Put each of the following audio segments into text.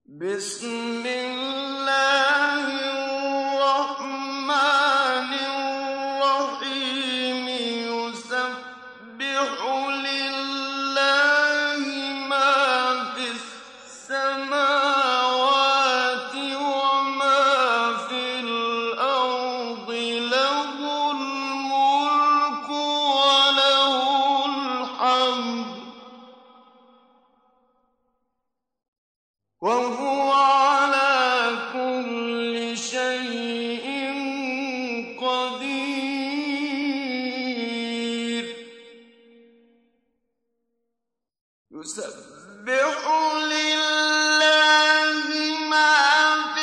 بسم الله الرحمن الرحيم يسبح لله ما في السماوات وما في الأرض له الملك وله الحمد وهو على كل شيء قدير يسبح لله ما في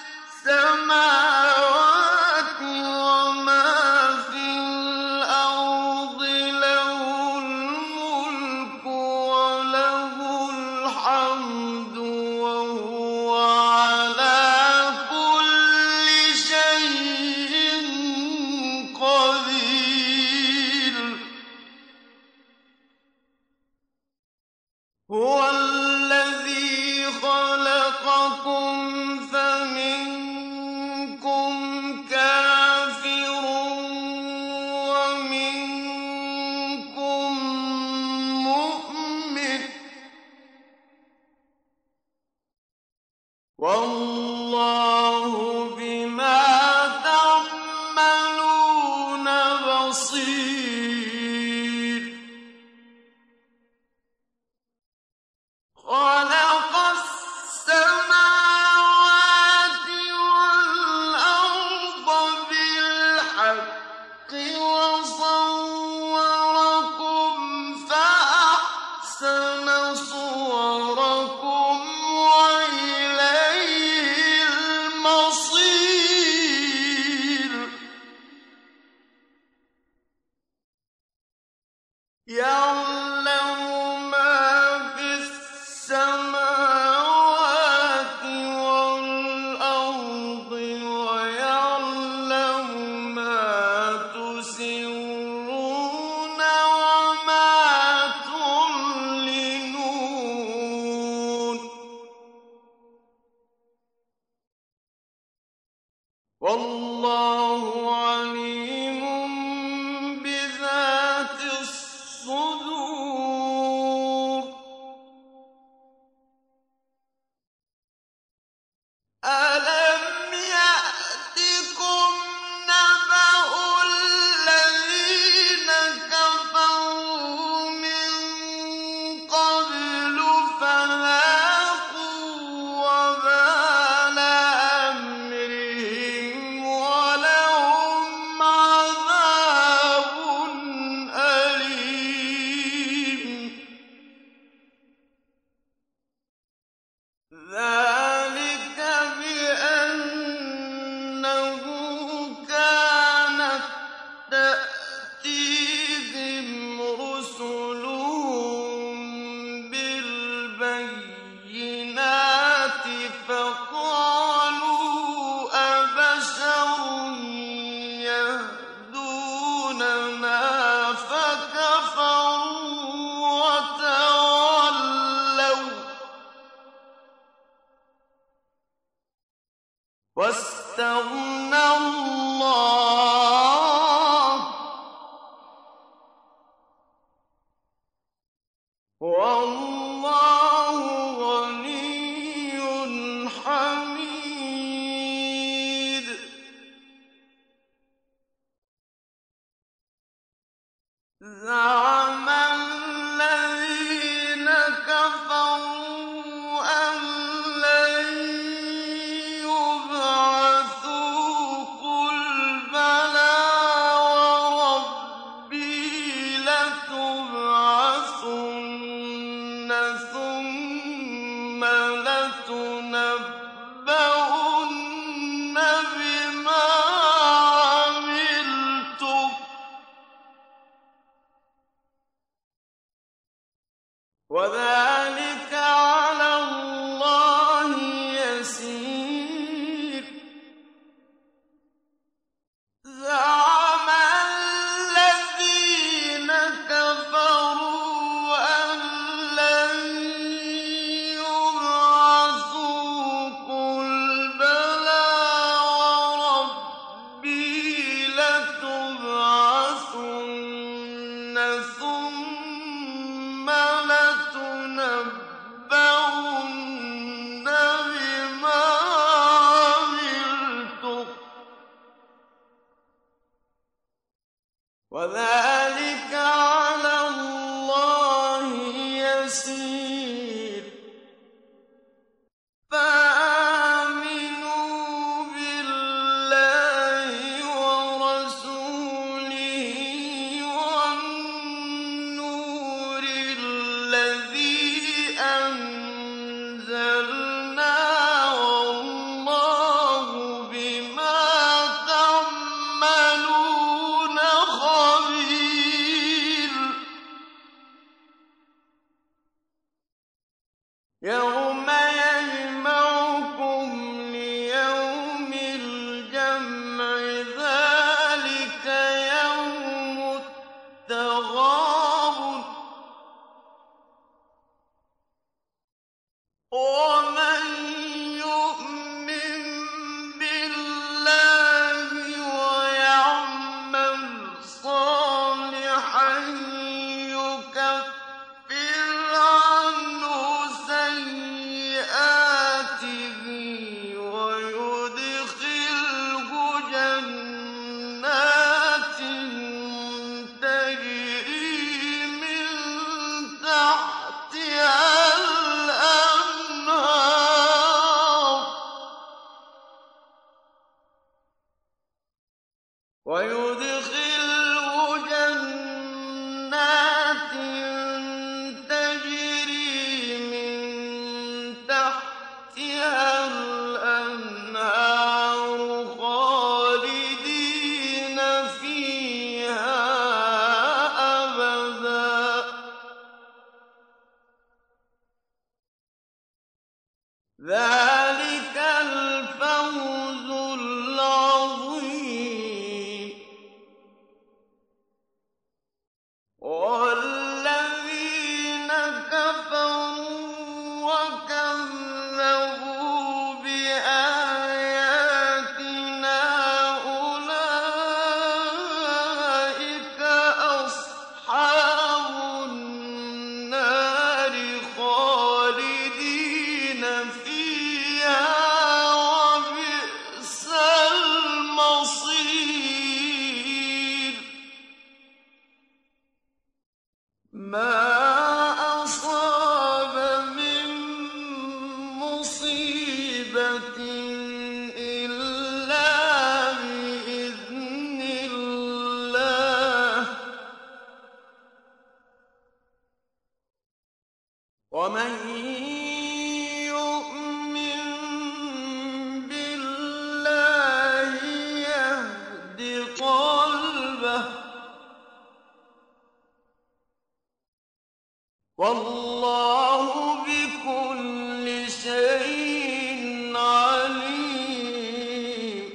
السماوات وما في الأرض له الملك وله الحمد وهو على كل شيء قدير هو الذي خلقكم فمنكم كافر ومنكم مؤمن والله بما تعملون بصير خلق السماوات والأرض بالحق وصوركم فأحسن صوركم وإليه المصير يعلم ما في السماوات والأرض ويعلم ما تسرون وما تعلنون والله عليم بذات الصدور ألم يأتكم نبأ الذين كفروا من قبل فذاقوا وبال أمرهم ولهم عذاب أليم ذلك بأنه كانت تأتيهم رسلهم بالبينات فقالوا أبشر يهدوننا فكفروا وتولوا واستغنى الله والله غني حميد زعم الذين كفروا أن لن يبعثوا قل بلى وربي لتبعثن ثم لتنبؤن بما عملتم وذلك على الله يسير زعم الذين كفروا أن لن يبعثوا ومن يؤمن بالله ويعمل صالحا يكفر عنه سيئاته ويدخله جنات تجري من تحتها الأنهار خالدين فيها أبدا ذلك الفوز العظيم والذين كفروا وكذبوا بآياتنا أولئك أصحاب النار خالدين فيها وبئس المصير ما أصاب من مصيبة إلا بإذن الله ومن يؤمن بالله يهد قلبه والله بكل شيء عليم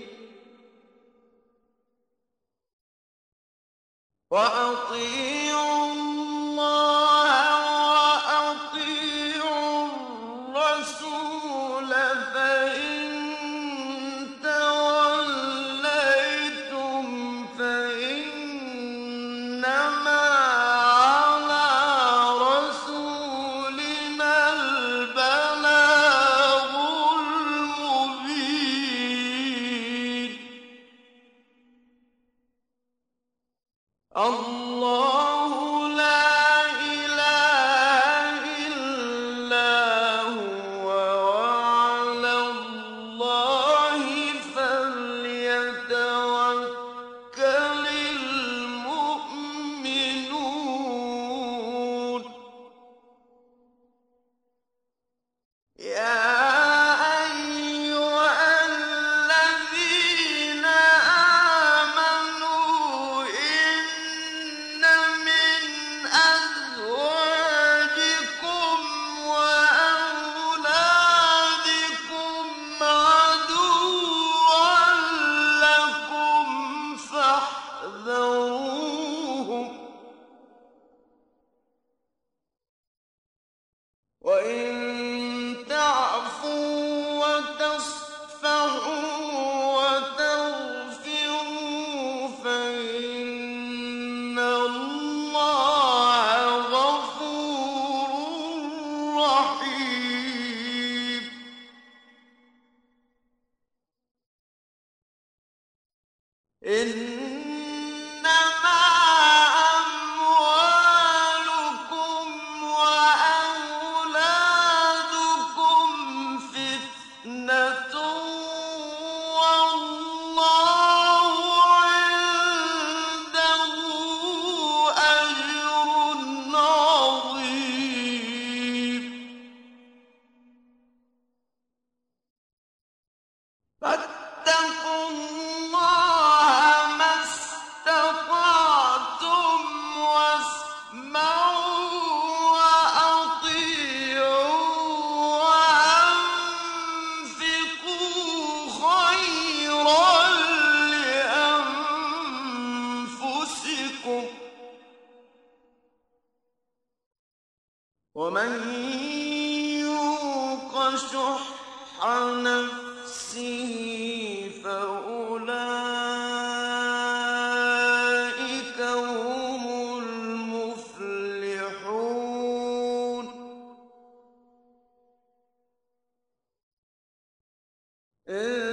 وأطيعوا الله وأطيعوا الرسول فإن توليتم فإنما على رسولنا البلاغ المبين الله لا إله إلا هو وعلى الله فليتوكل المؤمنون يا أيها الذين آمنوا إن من أزواجكم وأولادكم عدوا لكم فاحذروهم وإن تعفوا وتصفحوا وتغفروا فإن الله غفور رحيم إنما أموالكم وأولادكم فتنة والله عنده أجر عظيم فاتقوا الله ما شُحَّ نَفْسِهِ فَأُولَٰئِكَ هُمُ الْمُفْلِحُونَ